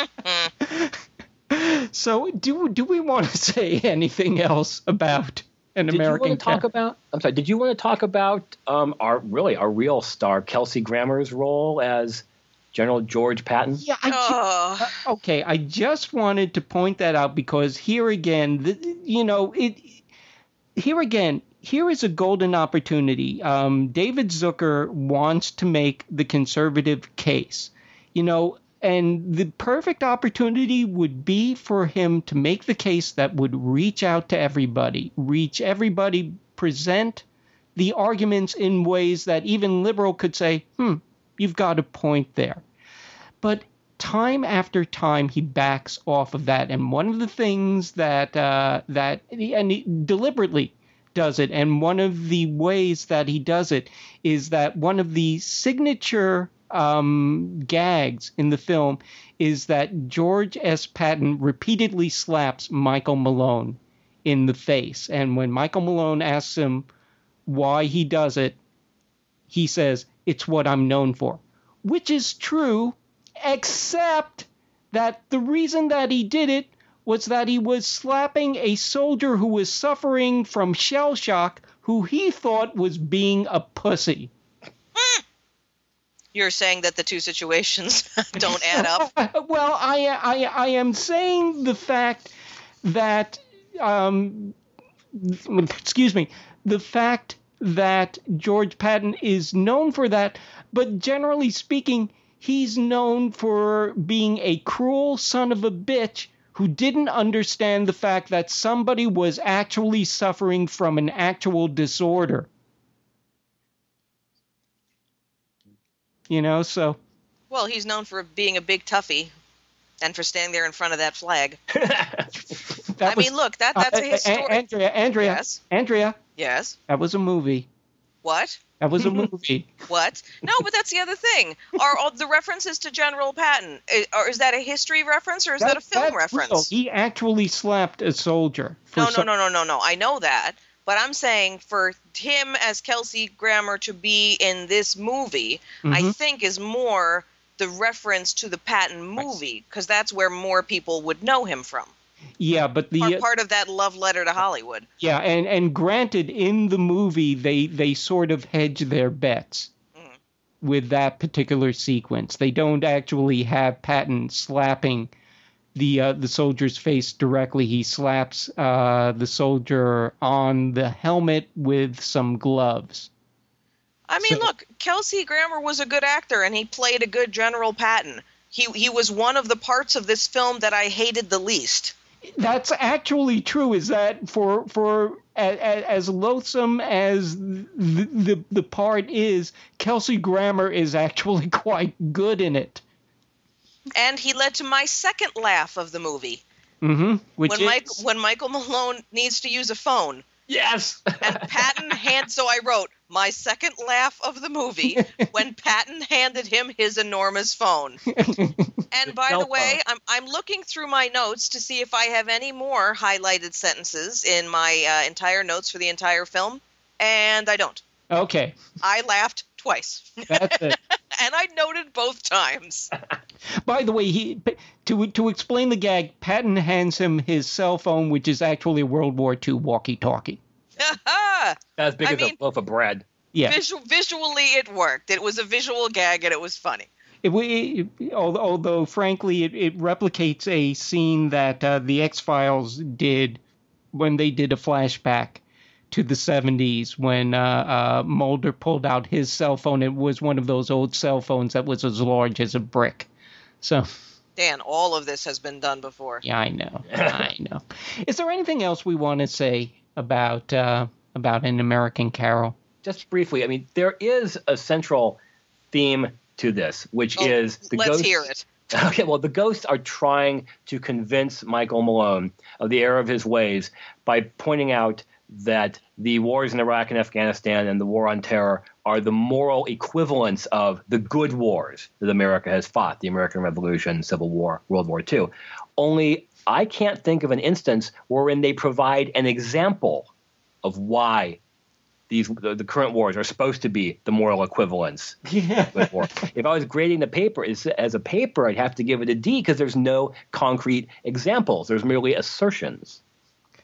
So do do we want to say anything else about an did American you want to talk about? I'm sorry. Did you want to talk about um, our really our real star Kelsey Grammer's role as General George Patton? Yeah. I oh. ju- uh, okay. I just wanted to point that out because here again, the, you know, it. Here again, here is a golden opportunity. Um, David Zucker wants to make the conservative case, you know, and the perfect opportunity would be for him to make the case that would reach out to everybody, reach everybody, present the arguments in ways that even liberal could say, hmm, you've got a point there. But time after time, he backs off of that. And one of the things that, uh, that and he deliberately does it, and one of the ways that he does it is that one of the signature um, gags in the film is that George S. Patton repeatedly slaps Michael Malone in the face. And when Michael Malone asks him why he does it, he says, "It's what I'm known for," which is true, except that the reason that he did it was that he was slapping a soldier who was suffering from shell shock, who he thought was being a pussy. You're saying that the two situations don't add up? Well, I, I, I am saying the fact that, um, excuse me, the fact that George Patton is known for that, but generally speaking, he's known for being a cruel son of a bitch who didn't understand the fact that somebody was actually suffering from an actual disorder. You know, so... Well, he's known for being a big toughie and for standing there in front of that flag. that I was, mean, look, that that's uh, a historic... A- Andrea, Andrea, yes? Andrea. Yes? That was a movie. What? That was a movie. What? No, but that's the other thing. Are all the references to General Patton, or is that a history reference or is that, that a film that's reference? Real. He actually slapped a soldier. For no, no, some- no, no, no, no. I know that. But I'm saying for him as Kelsey Grammer to be in this movie, mm-hmm. I think is more the reference to the Patton movie, because that's where more people would know him from. Yeah, but the part, part of that love letter to Hollywood. Yeah, and, and granted, in the movie, they, they sort of hedge their bets mm. with that particular sequence. They don't actually have Patton slapping the uh, the soldier's face directly. He slaps uh, the soldier on the helmet with some gloves. I mean, so, look, Kelsey Grammer was a good actor, and he played a good General Patton. He he was one of the parts of this film that I hated the least. That's actually true. Is that for for as, as loathsome as the, the the part is, Kelsey Grammer is actually quite good in it. And he led to my second laugh of the movie. Mm-hmm. Which when is? Mike, when Michael Malone needs to use a phone. Yes. And Patton hand. So I wrote my second laugh of the movie when Patton handed him his enormous phone. And by the way, I'm I'm looking through my notes to see if I have any more highlighted sentences in my uh, entire notes for the entire film, and I don't. Okay. I laughed twice. That's it. And I noted both times. By the way, he to to explain the gag, Patton hands him his cell phone, which is actually a World War Two walkie-talkie. As big I as mean, a loaf of bread. Yeah. Visual, visually, it worked. It was a visual gag, and it was funny. It, it, although, although, frankly, it, it replicates a scene that uh, the X-Files did when they did a flashback to the seventies when uh, uh, Mulder pulled out his cell phone. It was one of those old cell phones that was as large as a brick. So, Dan, all of this has been done before. Yeah, I know. I know. Is there anything else we want to say about uh, about An American Carol? Just briefly, I mean, there is a central theme to this, which oh, is the let's ghosts. hear it. Okay, well, the ghosts are trying to convince Michael Malone of the error of his ways by pointing out that the wars in Iraq and Afghanistan and the war on terror are the moral equivalents of the good wars that America has fought, the American Revolution, Civil War, World War Two. Only I can't think of an instance wherein they provide an example of why these the, the current wars are supposed to be the moral equivalents. Yeah. Of war. If I was grading the paper as, as a paper, I'd have to give it a D because there's no concrete examples. There's merely assertions.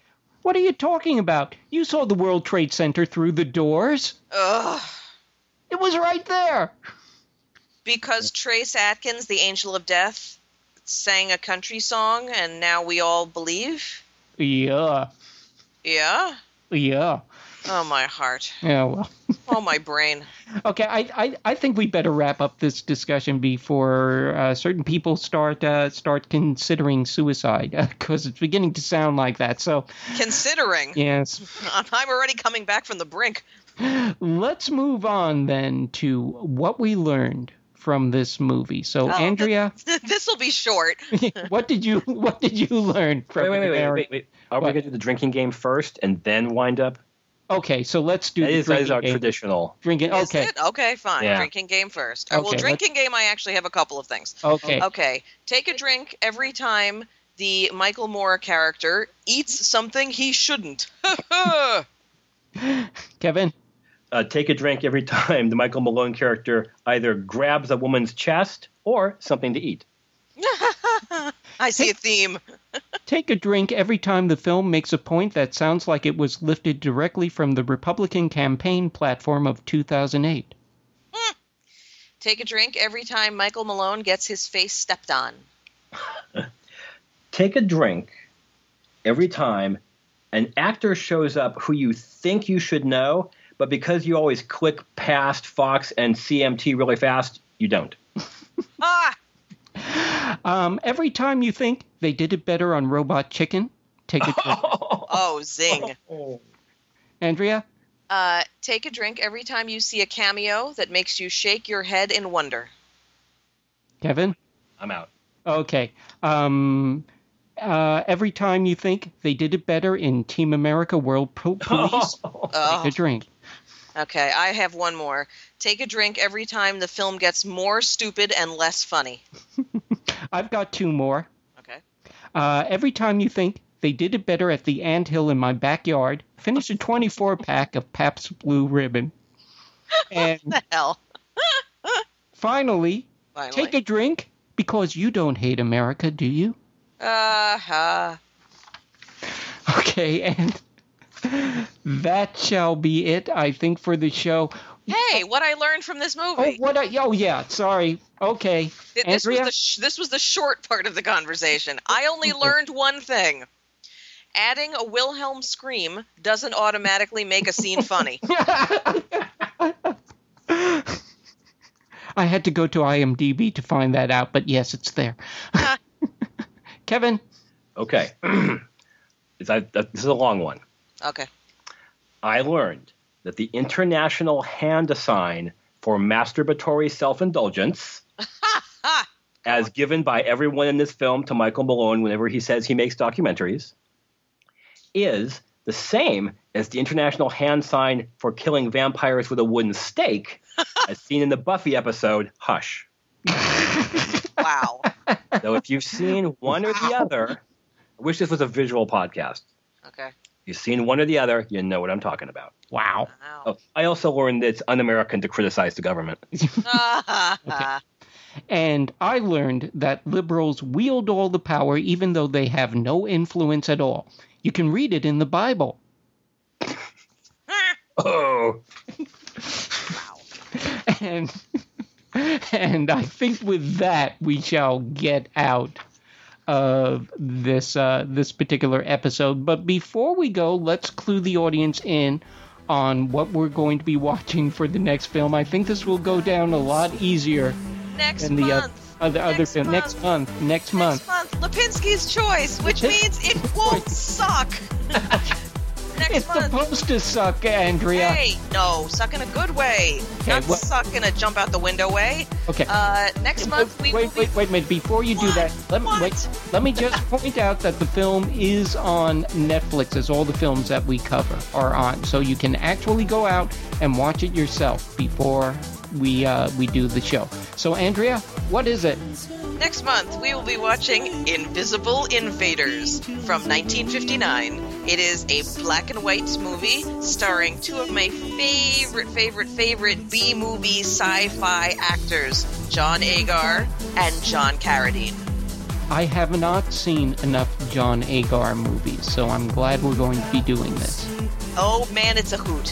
What are you talking about? You saw the World Trade Center through the doors. Ugh. It was right there. Because Trace Atkins, the Angel of Death, sang a country song, and now we all believe? Yeah. Yeah? Yeah. Oh, my heart. Yeah, well. Oh, my brain. Okay, I, I I think we better wrap up this discussion before uh, certain people start uh, start considering suicide, because uh, it's beginning to sound like that. So, considering? Yes. I'm already coming back from the brink. Let's move on then to what we learned from this movie. So, oh, Andrea, this will be short. what did you what did you learn from? Wait, wait, wait, Mary? wait, wait, wait. Are what? we going to do the drinking game first and then wind up? Okay, so let's do that the is, drinking that is our game. traditional. Drinking, okay. Is it? Okay, fine. Yeah. Drinking game first. Uh, Okay, well, drinking game, I actually have a couple of things. Okay. Okay. Take a drink every time the Michael Moore character eats something he shouldn't. Kevin? Uh, take a drink every time the Michael Malone character either grabs a woman's chest or something to eat. I see a theme. Take a drink every time the film makes a point that sounds like it was lifted directly from the Republican campaign platform of two thousand eight. Mm. Take a drink every time Michael Malone gets his face stepped on. Take a drink every time an actor shows up who you think you should know, but because you always click past Fox and C M T really fast, you don't. Ah! Um, every time you think they did it better on Robot Chicken, take a drink. Oh, zing. Andrea? Uh, take a drink every time you see a cameo that makes you shake your head in wonder. Kevin? I'm out. Okay. Um, uh, every time you think they did it better in Team America World po- Police, Oh. take a drink. Okay, I have one more. Take a drink every time the film gets more stupid and less funny. I've got two more. Okay. Uh, every time you think they did it better at the anthill in my backyard, finish a twenty-four pack of Pabst Blue Ribbon. And what the hell? finally, Finally, take a drink because you don't hate America, do you? Uh-huh. Okay, and that shall be it, I think, for the show. Hey, what I learned from this movie. Oh, what I, oh yeah, sorry. Okay. Th- This was, Andrea? the sh- this was the short part of the conversation. I only learned one thing. Adding a Wilhelm scream doesn't automatically make a scene funny. I had to go to I M D B to find that out, but yes, it's there. Kevin? Okay. It's, I, this is a long one. Okay. I learned that the international hand sign for masturbatory self-indulgence, as given by everyone in this film to Michael Malone whenever he says he makes documentaries, is the same as the international hand sign for killing vampires with a wooden stake, as seen in the Buffy episode, Hush. Wow. So if you've seen one or the other, I wish this was a visual podcast. Okay. If you've seen one or the other, you know what I'm talking about. Wow. Wow. Oh, I also learned that it's un-American to criticize the government. Okay. And I learned that liberals wield all the power even though they have no influence at all. You can read it in the Bible. Oh. Wow. And and I think with that we shall get out of this uh, this particular episode. But before we go, let's clue the audience in on what we're going to be watching for the next film. I think this will go down a lot easier Next than the month. other, other, other Next film. month. Next month. Next Next month. month, Lipinski's Choice, which Lipin- means it won't suck. Next It's month. supposed to suck, Andrea. Hey, no, suck in a good way. Okay, Not what- suck in a jump out the window way. Okay. Uh, next month we wait, will be... wait, wait a minute. Before you do What? that, let me What? wait. Let me just point out that the film is on Netflix, as all the films that we cover are on, so you can actually go out and watch it yourself before we uh, we do the show. So, Andrea, what is it? Next month, we will be watching Invisible Invaders from nineteen fifty-nine. It is a black and white movie starring two of my favorite, favorite, favorite B-movie sci-fi actors, John Agar and John Carradine. I have not seen enough John Agar movies, so I'm glad we're going to be doing this. Oh man, it's a hoot.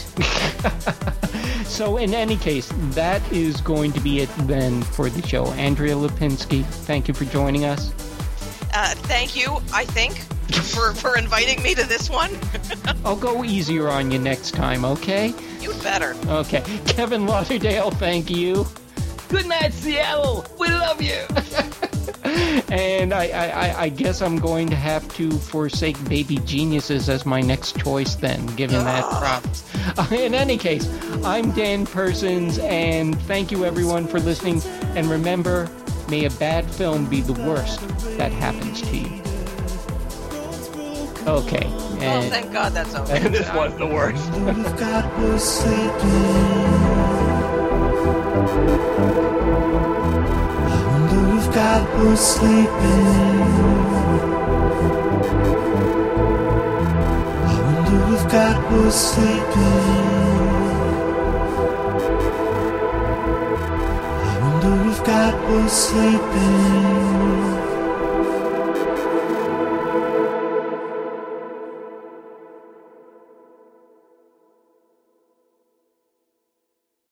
So in any case, that is going to be it then for the show. Andrea Lipinski, thank you for joining us. Uh, thank you, I think, for, for inviting me to this one. I'll go easier on you next time, okay? You better. Okay. Kevin Lauderdale, thank you. Good night, Seattle. We love you. And I, I, I guess I'm going to have to forsake Baby Geniuses as my next choice then, given that props. Uh, in any case, I'm Dan Persons, and thank you everyone for listening. And remember, may a bad film be the worst that happens to you. Okay. And, oh, thank God that's over. And this was the worst. God was sleeping. I wonder if God was sleeping. I wonder if God was sleeping.